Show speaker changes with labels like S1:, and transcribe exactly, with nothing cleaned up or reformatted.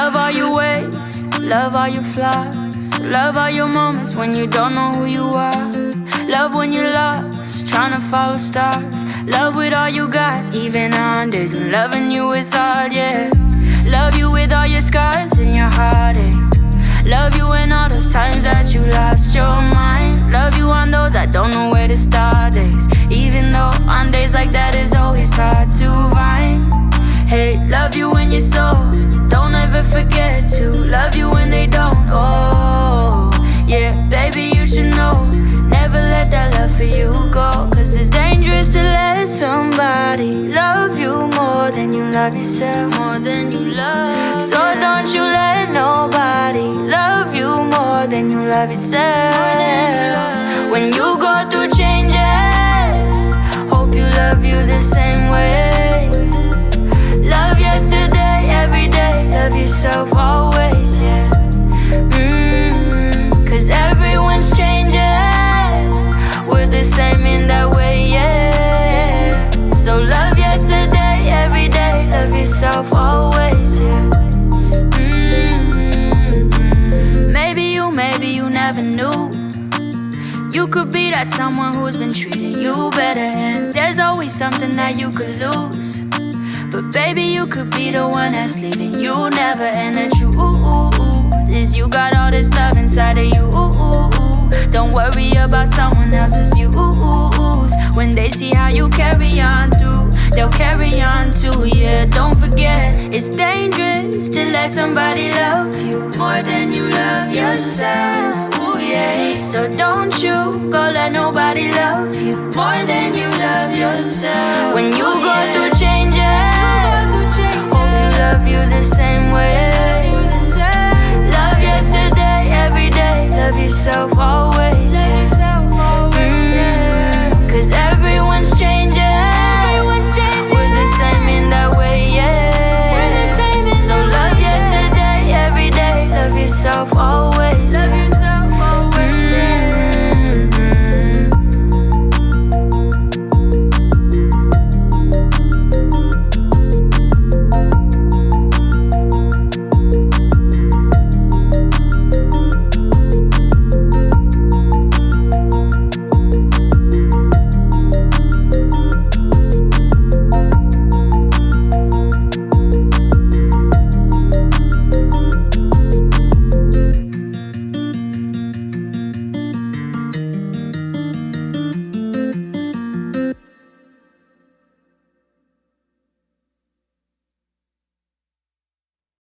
S1: Love all your ways, love all your flaws, love all your moments when you don't know who you are. Love when you're lost, trying to follow stars. Love with all you got, even on days when loving you is hard, yeah. Love you with all your scars and your heartache. Love you in all those times that you lost your mind. Love you on those I don't know where to start days, even though on days like that it's always hard to find. Hey, love you when you're sold, don't ever forget to love you when they don't. Oh, yeah, baby, you should know, never let that love for you go. Cause it's dangerous to let somebody love you more than you love yourself. More than you love. So don't you let nobody love you more than you love yourself. When you go through changes, hope you love you the same way. Love yesterday, every day, love yourself always, yeah. Mm-hmm. Cause everyone's changing, we're the same in that way, yeah. So love yesterday, every day, love yourself always, yeah. Mm-hmm. Maybe you, maybe you never knew. You could be that someone who's been treating you better, and there's always something that you could lose. But baby, you could be the one that's leaving you never. And the truth is you got all this love inside of you. Don't worry about someone else's views. When they see how you carry on through, they'll carry on too, yeah. Don't forget, it's dangerous to let somebody love you more than you love yourself. Ooh, yeah. So don't you go let nobody love you more than you love yourself. When you go through changes, hope you love you the same way. Love yesterday, every day, love yourself always, yeah.